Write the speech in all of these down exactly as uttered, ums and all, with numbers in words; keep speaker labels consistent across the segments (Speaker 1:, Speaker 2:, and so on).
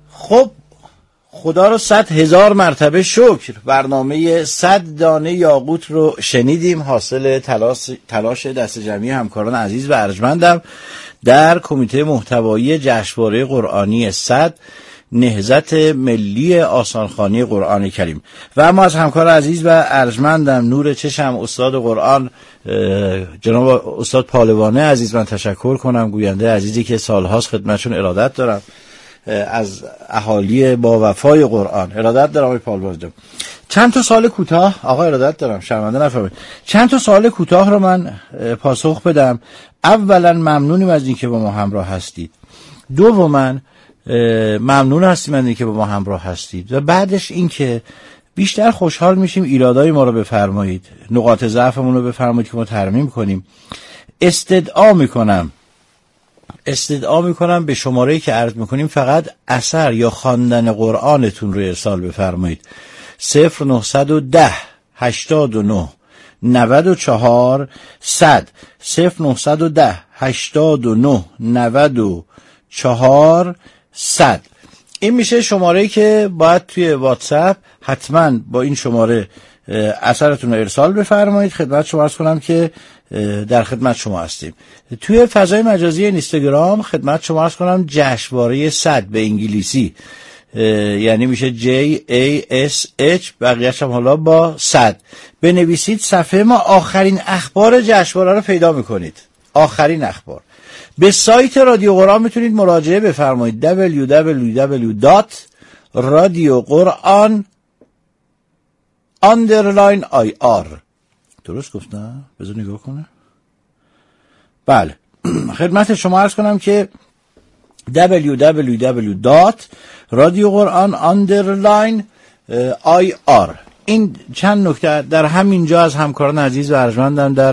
Speaker 1: خب خدا رو صد هزار مرتبه شکر، برنامه صد دانه یاقوت رو شنیدیم، حاصل تلاش, تلاش دست جمعی همکاران عزیز و ارجمندم در کمیته محتوایی جشنواره قرآنی صد نهضت ملی آسانخوانی قرآن کریم. و اما از همکار عزیز و ارجمندم نور چشم استاد قرآن جناب استاد پالوانه عزیز من تشکر کنم، گوینده عزیزی که سالهاست خدمتشون ارادت دارم، از اهالی با وفای قرآن ارادت دارم. آقای پالوانه چند تا سوال کوتاه، آقا ارادت دارم شرمنده نفرمایید، چند تا سوال کوتاه رو من پاسخ بدم. اولا ممنونیم از اینکه با ما همراه هستید، دوما ممنون هستیم از اینکه با ما همراه هستید و بعدش اینکه بیشتر خوشحال میشیم ایرادای ما رو بفرمایید، نقاط ضعفمون رو بفرمایید که ما ترمیم کنیم. استدعا میکنم استدعا میکنم به شماره‌ای که عرض میکنیم فقط اثر یا خواندن قرآنتون رو ارسال بفرمایید. صفر نهصد و ده هشتاد و نه نود و چهار صد صفر نهصد و ده هشتاد و نه نود و چهار صد. این میشه شماره‌ای که باید توی واتساپ حتما با این شماره اثرتون رو ارسال بفرمایید. خدمت شما عرض کنم که در خدمت شما هستیم. توی فضای مجازی اینستاگرام خدمت شما عرض کنم جشنواره صد به انگلیسی، یعنی میشه جی ای اس اچ، بقیه‌اش هم حالا با صد بنویسید. صفحه ما آخرین اخبار جشنواره رو پیدا میکنید، آخرین اخبار. به سایت رادیو قرآن میتونید مراجعه بفرمایید دبلیو دبلیو دبلیو دات رادیو قرآن آندرلاین آی آر. درست گفتم؟ بذار نگاه کنه. بله خدمت شما عرض کنم که دبلیو دبلیو دبلیو دات رادیو قرآن آندرلاین آی آر. این چند نکته در همینجا از همکاران عزیز و ارجمندم در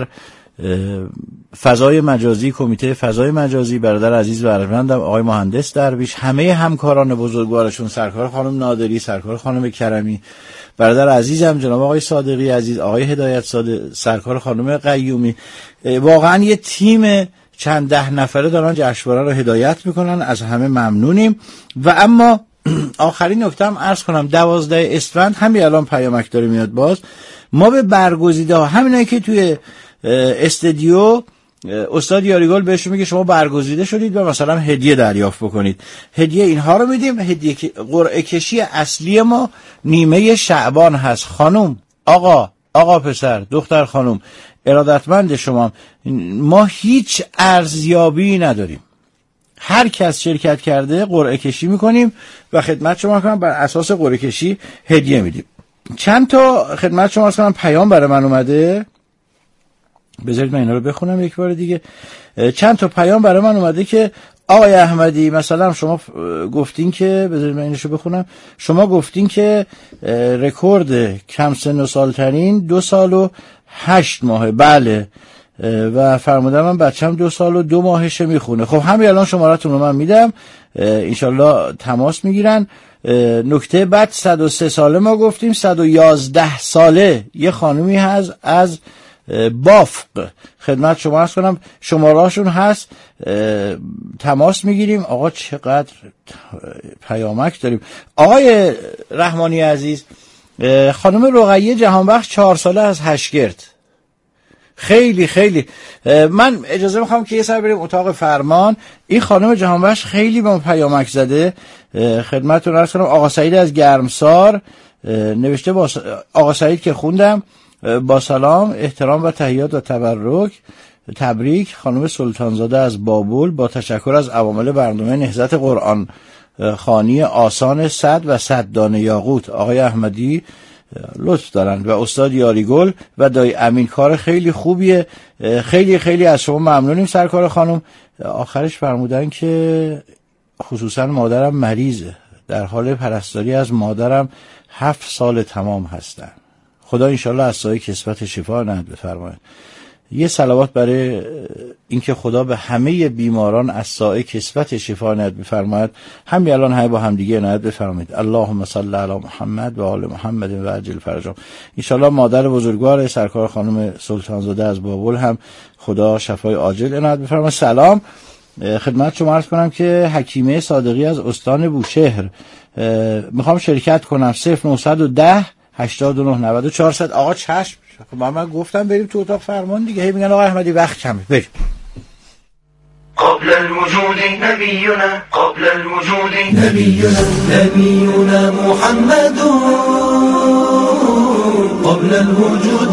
Speaker 1: فضای مجازی، کمیته فضای مجازی، برادر عزیز و ارجمندم آقای مهندس درویش، همه همکاران بزرگوارشون، سرکار خانم نادری، سرکار خانم کرمی، برادر عزیزم جناب آقای صادقی عزیز، آقای هدایت صادق، سرکار خانم قیومی، واقعا یه تیم چند ده نفره دارن جشنواره رو هدایت میکنن، از همه ممنونیم. و اما آخرین نکته هم عرض کنم، دوازده اسفند همین الان پیامک داره میاد، باز ما به برگزیده ها همینایی که توی استودیو استاد یاریگل بهشون میگه شما برگزیده شدید و مثلا هدیه دریافت بکنید، هدیه اینها رو میدیم. هدیه قرعه کشی اصلی ما نیمه شعبان هست. خانم، آقا، آقا پسر، دختر خانم، ارادتمند شما، ما هیچ ارزیابی نداریم، هر کس شرکت کرده قرعه کشی میکنیم و خدمت شما کنم بر اساس قرعه کشی هدیه میدیم. چند تا خدمت شما کنم پیام برای من اومده، بذارید من اینا رو بخونم یک بار دیگه. چند تا پیام برای من اومده که آقای احمدی مثلا شما گفتین که، بذارید من اینشو بخونم، شما گفتین که رکورد کم سن و سالترین دو سال و هشت ماهه. بله، و فرمودم من بچم دو سال و دو ماهشه میخونه. خب همین الان شمارتون رو من میدم، انشالله تماس میگیرن. نکته بعد صد و سه ساله ما گفتیم، صد و یازده ساله یه خانومی هست از بافق، خدمت شما عرض کنم شمارهاشون هست، تماس میگیریم. آقا چقدر پیامک داریم. آقای رحمانی عزیز، خانم رقیه جهانبخش چهار ساله از هشگرد، خیلی خیلی من اجازه میخوام که یه سر بریم اتاق فرمان. این خانم جهانبخش خیلی با پیامک زده، خدمتتون عرض کنم. آقا سعید از گرمسار نوشته، با آقا سعید که خوندم، با سلام، احترام و تحیات و تبرک، تبریک. خانم سلطانزاده از بابل، با تشکر از عوامل برنامه نهضت قرآن خوانی آسان صد و صد دانه یاقوت. آقای احمدی لطف دارند و استاد یاریگل و دایی امین، کار خیلی خوبیه، خیلی خیلی از شما ممنونیم سرکار خانم. آخرش فرمودن که خصوصا مادرم مریضه، در حال پرستاری از مادرم هفت سال تمام هستن، خدا انشالله از سایه کسبت شفا عنایت بفرماید. یه صلوات برای اینکه خدا به همه بیماران از سایه کسبت شفا عنایت بفرماید. همین الان همه با هم دیگه عنایت بفرمایید. اللهم صل علی محمد و آل محمد و عجل فرجهم. انشالله مادر بزرگوار سرکار خانم سلطانزاده از بابل هم خدا شفای عاجل عنایت بفرماید. سلام. خدمت شما عرض کنم که حکیمه صادقی از استان بوشهر میخوام شرکت کنم. صفر نهصد و ده هشتاد و نه نود و چهار صد. آقا چشم. من, من گفتم بریم تو اتاق فرمان دیگه. هی میگن آقا احمدی وقت کمه. بریم.
Speaker 2: قبل الوجود نبينا قبل الوجود نبينا نبينا محمد قبل الوجود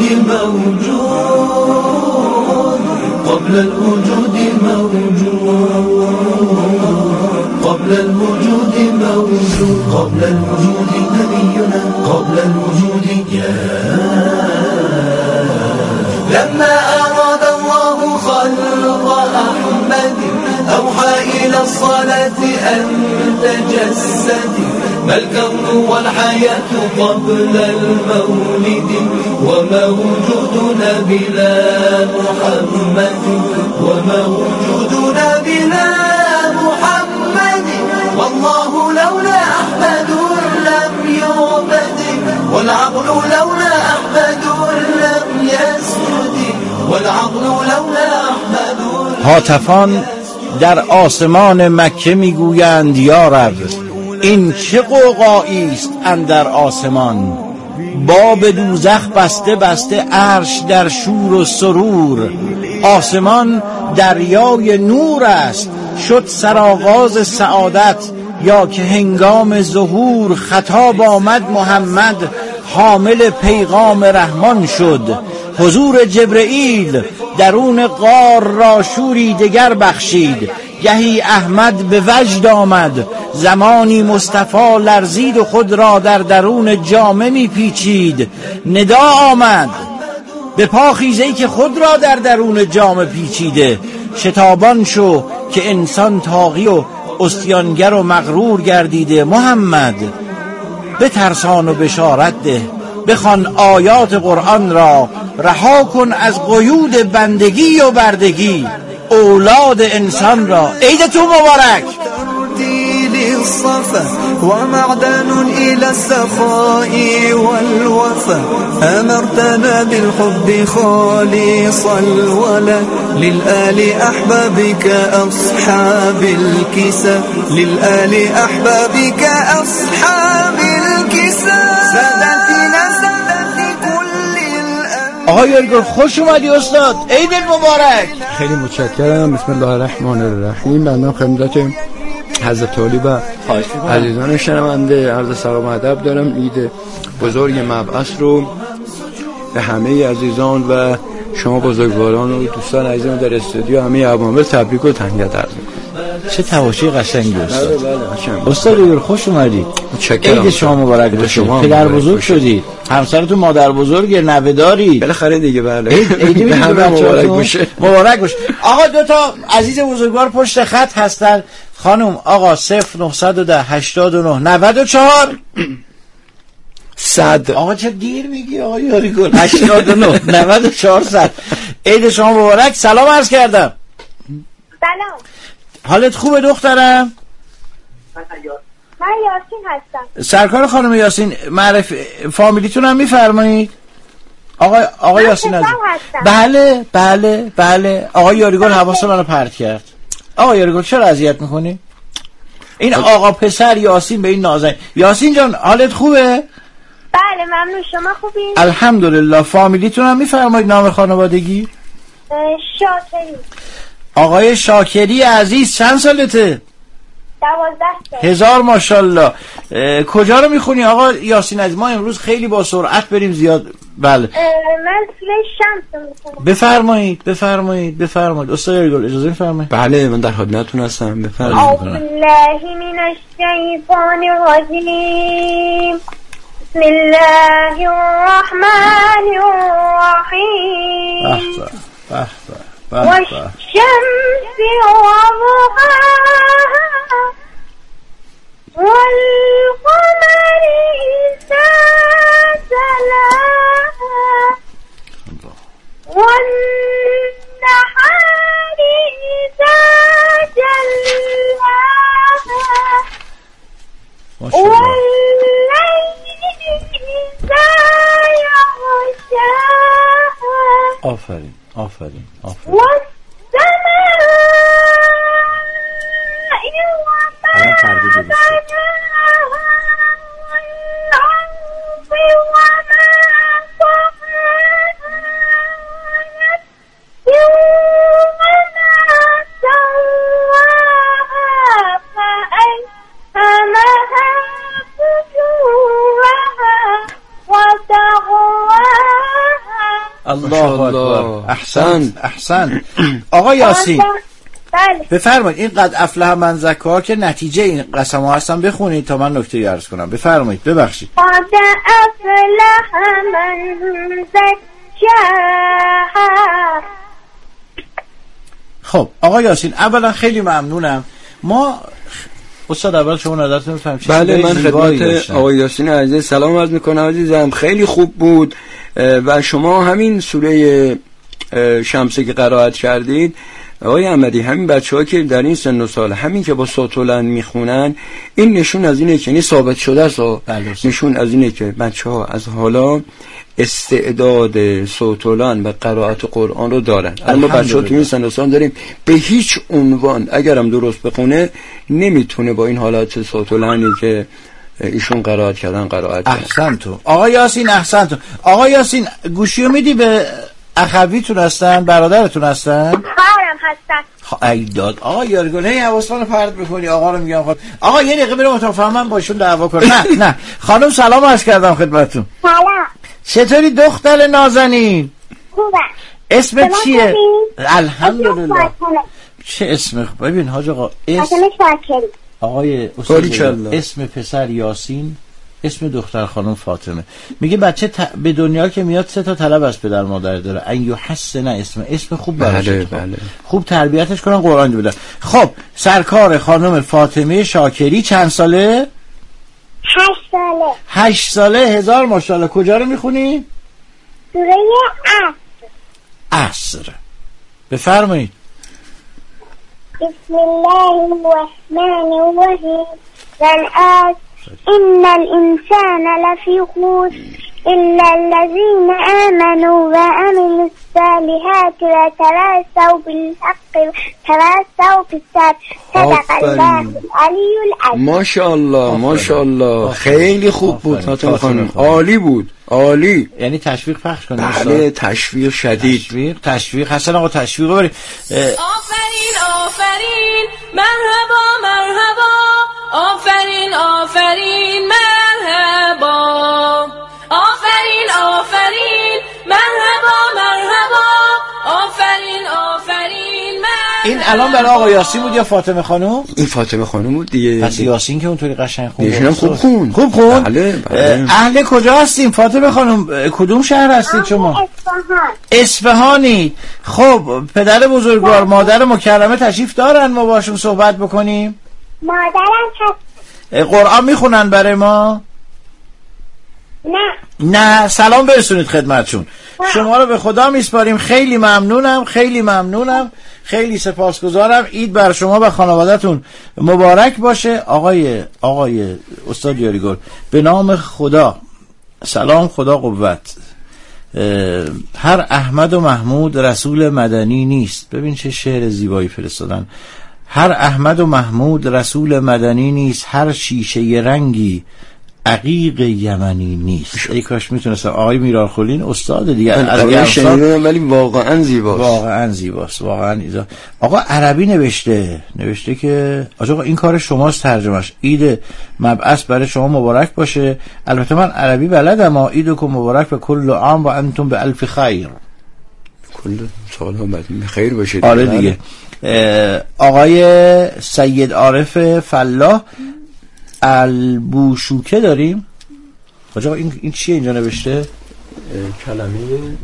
Speaker 2: موجود قبل الوجود موجود قبل الوجود موجود قبل الوجود نبينا قبل الوجود يا لما أراد الله خلق أحمد أوحى إلى الصلاة أن تجسد ما الكون والحياة قبل المولد وموجودنا بلا محمد وموجودنا بلا محمد والله لولا أحمد لم يعبد والعقل لولا أحمد لم يسجد والعقل لولا أحمد.
Speaker 1: هاتفان در آسمان مکه میگویند یا رب این چه قوقایی است اندر آسمان. باب دوزخ بسته بسته عرش در شور و سرور. آسمان دریای نور است شد سرآغاز سعادت یا که هنگام ظهور. خطاب آمد محمد حامل پیغام رحمان شد. حضور جبرئیل درون غار را شوری دگر بخشید. گهی احمد به وجد آمد زمانی مصطفی لرزید و خود را در درون جامه می پیچید. ندا آمد به پا خیزه‌ای که خود را در درون جامه پیچیده. شتابان شو که انسان طاغی و عصیانگر و مغرور گردیده. محمد بترسان و بشارت ده بخوان آیات قرآن را. رها کن از قیود بندگی و بردگی اولاد انسان را. عیدتون مبارک.
Speaker 3: ومعدن إلى السخاء والوفا أمرتنا بالحب خالصا ولا للآل أحبابك أصحاب الكسى للآل أحبابك أصحاب الكسى سادتنا سادتي كل الأنبياء.
Speaker 1: آقای یارگل خوش اومدی استاد. عید مبارک.
Speaker 4: خیلی متشکرم. بسم الله الرحمن الرحیم. من خدمت حضرت علی و عزیزان شنونده عرض سلام و ادب دارم. عید بزرگ مبعث رو به همه عزیزان و شما بزرگواران و دوستان عزیزم در استودیو همه عوامل تبریک و تهنیت عرض می‌کنم.
Speaker 1: چه تماشای قشنگی استاد.
Speaker 4: بله بله.
Speaker 1: استاد یارگل خوش اومدی.
Speaker 4: متشکرم.
Speaker 1: عید شما مبارک باشه. پدر بزرگ شدید. همسرتون مادر بزرگ، نوه داری.
Speaker 4: بالاخره دیگه بله.
Speaker 1: عید
Speaker 4: به همه مبارک باشه.
Speaker 1: مبارک باشه. آقا دو تا عزیز بزرگوار پشت خط هستن. خانم آقا صفر نهصد و ده هشتاد و نه نود و چهار
Speaker 4: صد.
Speaker 1: آقا چه دیر میگی آقا یارگل. هشتاد و نه نود و چهار صد. عید شما مبارک. سلام عرض کردم.
Speaker 5: سلام.
Speaker 1: حالت خوبه دخترم؟
Speaker 5: من یاسین هستم.
Speaker 1: سرکار خانم یاسین معرف فامیلیتون هم میفرمایید؟ آقا آقا یاسین از بله بله بله. آقا یارگل حواس منو پرت کرد. آقا یارگل چرا اذیت میکنی؟ این آقا پسر یاسین به این نازنین. یاسین جان حالت خوبه؟
Speaker 5: بله ممنون. شما خوبین؟
Speaker 1: الحمدلله. فامیلیتون هم میفرمایید نام خانوادگی؟
Speaker 5: شاکری.
Speaker 1: آقای شاکری عزیز چند سالته؟
Speaker 5: دوازده سال.
Speaker 1: هزار ماشاءالله. کجا رو میخونی آقا یاسین عزیز؟ ما امروز خیلی با سرعت بریم زیاد. بله
Speaker 5: من سوره شمس میخونم.
Speaker 1: بفرمایید بفرمایید بفرمایید. استاد یارگل اجازه میفرمایید؟
Speaker 4: بله من در خدمتتون هستم. بفرمایید.
Speaker 5: اعوذ بالله من الشیطان الرجیم بسم الله الرحمن الرحیم
Speaker 1: به به
Speaker 5: والشمس وضحاها والقمر إذا تلاها والنهار إذا جلاها والليل إذا يغشاها.
Speaker 1: آفرین آفرین آفرین.
Speaker 5: والسماء
Speaker 1: فردا درست شد. الله اکبر. احسن احسن. آقا یاسین
Speaker 5: بله
Speaker 1: بفرمایید این قد افلح من زکا که نتیجه این قسم ها هستن بخونید تا من نکته عرض کنم. بفرمایید. ببخشید.
Speaker 5: قد افلح من زکاها.
Speaker 1: خب آقا یاسین اولا خیلی ممنونم. ما استاد اول شما نظرتون بفرمایید.
Speaker 4: بله من خدمت آقا یاسین عزیز سلام عرض میکنم. عزیزم خیلی خوب بود و شما همین سوره شمسه که قرائت کردید آقای احمدی، همین بچه‌ها که در این سن و سال همین که با صوت بلند میخونن این نشون از اینه که یعنی ثابت شده است، نشون از اینه که بچه‌ها از حالا استعداد صوت بلند و قرائت قرآن رو دارن. اما بچه‌ها تو این سن و سال داریم به هیچ عنوان اگرم درست بخونه نمیتونه با این حالات صوت بلندی که ایشون قرائت کردن قرائت کردن.
Speaker 1: احسن تو آقا یاسین، احسن تو آقا یاسین. گوشیو میدی به اخویتون هستن، برادرتون هستن؟
Speaker 5: خواهرم هستن.
Speaker 1: ای داد آقا یارگل هی حواسمون پرت بکنی آقا رو میگم. خود آقا یه دقیقه برم متفاهمم باشون دعوا کنم. نه نه خانم سلام عرض کردم خدمتتون.
Speaker 5: سلام.
Speaker 1: چطوری دختر نازنین؟
Speaker 5: خوبم.
Speaker 1: اسمت چیه؟ الحمدلله. چه اسم خوب. ببین حاج آقا اسم آقای استاد اسم پسر یاسین، اسم دختر خانم فاطمه. میگه بچه ت... به دنیا که میاد سه تا طلب از پدر مادر داره. ان یحسن اسم اسم خوب براش
Speaker 4: بله بله.
Speaker 1: خوب تربیتش کنن، قرآن بدن. خب سرکار خانم فاطمه شاکری چند ساله؟
Speaker 5: هشت ساله.
Speaker 1: هشت ساله. هزار ماشاءالله. کجا رو میخونی؟
Speaker 5: سوره عصر.
Speaker 1: عصر. بفرمایید.
Speaker 5: بسم الله الرحمن الرحیم. والعصر إن الإنسان لفي خسر إلا الذين آمنوا وعملوا الصالحات وتواصوا بالحق وتواصوا بالصبر. صدق الله العلی العظیم.
Speaker 4: ماشاءالله ماشاءالله خیلی خوب بود فاطمه خانم، عالی بود عالی.
Speaker 1: یعنی تشویق پخش کنید.
Speaker 4: بله تشویق شدید.
Speaker 1: تشویق تشویق حسن آقا تشویق برید.
Speaker 6: آفرین آفرین مرحبا مرحبا آفرین آفرین مرحبا آفرین آفرین مرحبا مرحبا آفرین آفرین مرحبا.
Speaker 1: این الان برای آقا یاسین بود یا فاطمه خانم؟
Speaker 4: این فاطمه خانم بود دیگه.
Speaker 1: پس یاسین که اونطوری قشنگ خوند.
Speaker 4: ایشون خوب خوند.
Speaker 1: خوب خوند.
Speaker 4: بله بله.
Speaker 1: اهل کجا هستیم فاطمه خانم؟ کدوم شهر هستید شما؟
Speaker 5: اصفهان.
Speaker 1: اصفهانی. خب پدر بزرگوار مادر مکرمه تشریف دارن ما باشون صحبت بکنیم؟
Speaker 5: مادرم هست.
Speaker 1: قرآن میخونن برای ما؟
Speaker 5: نه.
Speaker 1: نه. سلام برسونید خدمتشون. شما رو به خدا میسپاریم. خیلی ممنونم خیلی ممنونم خیلی سپاسگزارم. عید بر شما و خانواده‌تون مبارک باشه. آقای آقای استاد یاریگل به نام خدا سلام خدا قوت. هر احمد و محمود رسول مدنی نیست. ببین چه شعر زیبایی فرستادن. هر احمد و محمود رسول مدنی نیست، هر شیشه رنگی عقیق یمنی نیست. ای کاش میتونستم. آقای میرالخولین استاد دیگه از
Speaker 4: شنیدم ولی واقعا زیباست.
Speaker 1: واقعا زیباست. واقعا ایزا. آقا عربی نوشته نوشته که آقا این کار شماست ترجمهش. عید مبعث برای شما مبارک باشه. البته من عربی بلدم. عیدکم مبارک و کل عام و انتم به الف خیر.
Speaker 4: کل سال هم به خیر باشه.
Speaker 1: آره دیگه. آقای سید عارف فلاح البوشوکه داریم. آقا این این چیه اینجا نوشته؟
Speaker 4: کلمه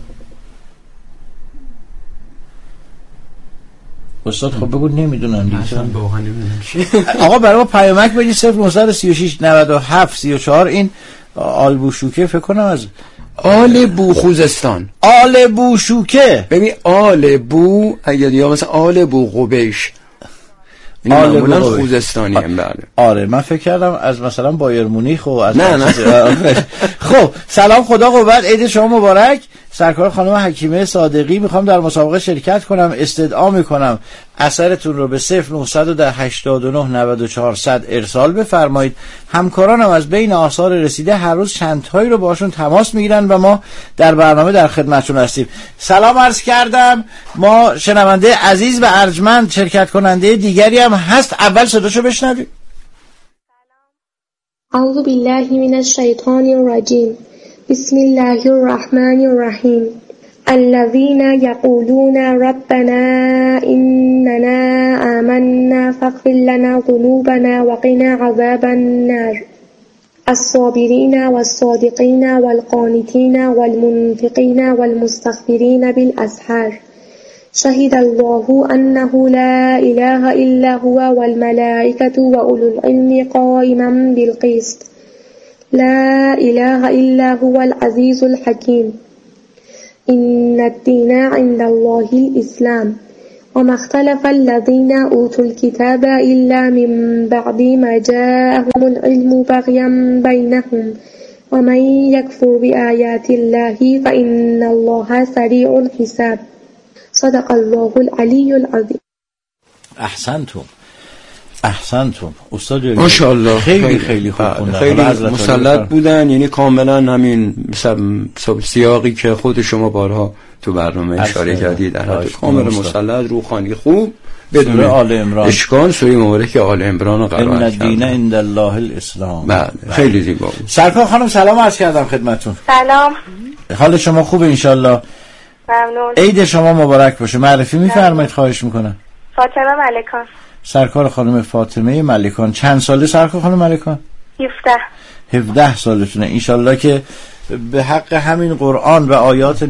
Speaker 1: استاد خب بگو نمیدونم دیگه.
Speaker 4: اصلا واقعا نمیدونم چی.
Speaker 1: آقا برای ما پیامک بدید صفر نه سه شش نود و هفت سی و چهار. این آلبوشوکه فکر کنم از
Speaker 4: آل بو خوزستان.
Speaker 1: آل بوشوکه.
Speaker 4: ببین آل بو اگر یا مثلا آل بو قبیش این معمولا خوزستانی هم. بله
Speaker 1: آره من فکر کردم از مثلا بایر مونیخ و از
Speaker 4: نه نه.
Speaker 1: خب سلام خدا قوت. عید شما مبارک. سرکار خانم حکیمه صادقی میخوام در مسابقه شرکت کنم، استدعا میکنم اثرتون رو به صفر نهصد و ده هشتاد و نه نود و چهار صد ارسال بفرمایید. همکارانم از بین آثار رسیده هر روز چند تایی رو باشون تماس میگیرن و ما در برنامه در خدمتشون هستیم. سلام عرض کردم. ما شنونده عزیز و ارجمند شرکت کننده دیگری هم هست، اول صداشو بشنویم.
Speaker 7: اعوذ بالله من الشیطان الرجیم. بسم الله الرحمن الرحیم. الذين يقولون ربنا إننا آمنا فاغفر لنا ذنوبنا وقنا عذاب النار. الصابرين والصادقين والقانتين والمنفقين والمستغفرين بالأسحار. شهد الله أنه لا إله إلا هو والملائكة وأولو العلم قائما بالقسط. لا إله إلا هو العزيز الحكيم. إن الدين عند الله الإسلام. وما اختلف الذين أوتوا الكتاب إلا من بعد ما جاءهم العلم بغيا بينهم. ومن يكفر بآيات الله فإن الله سريع الحساب. صدق الله العلی العظیم.
Speaker 1: احسنتم احسنتم استاد.
Speaker 4: ماشاءالله
Speaker 1: خیلی خیلی خوب خوندن،
Speaker 4: خیلی مسلط بودن، یعنی کاملا همین سیاقی که خود شما بارها تو برنامه اشاره کردید، در حد کاملا مسلط، روحانی خوب، بدون
Speaker 1: آل عمران
Speaker 4: اشکال. سوره مبارک آل عمران رو قرائت کردن.
Speaker 1: ان الدین عند الله الاسلام.
Speaker 4: بله خیلی زیبا بود.
Speaker 1: سرکار خانم سلام عرض کردم خدمتتون.
Speaker 5: سلام.
Speaker 1: حال شما خوبه ان شاء الله؟
Speaker 5: ممنون.
Speaker 1: عید شما مبارک باشه. معرفی می‌فرمایید خواهش میکنم.
Speaker 5: فاطمه ملکان.
Speaker 1: سرکار خانم فاطمه ملکان. چند ساله سرکار خانم ملکان؟
Speaker 5: هفده.
Speaker 1: هفده سالتونه. انشالله که به حق همین قرآن و آیات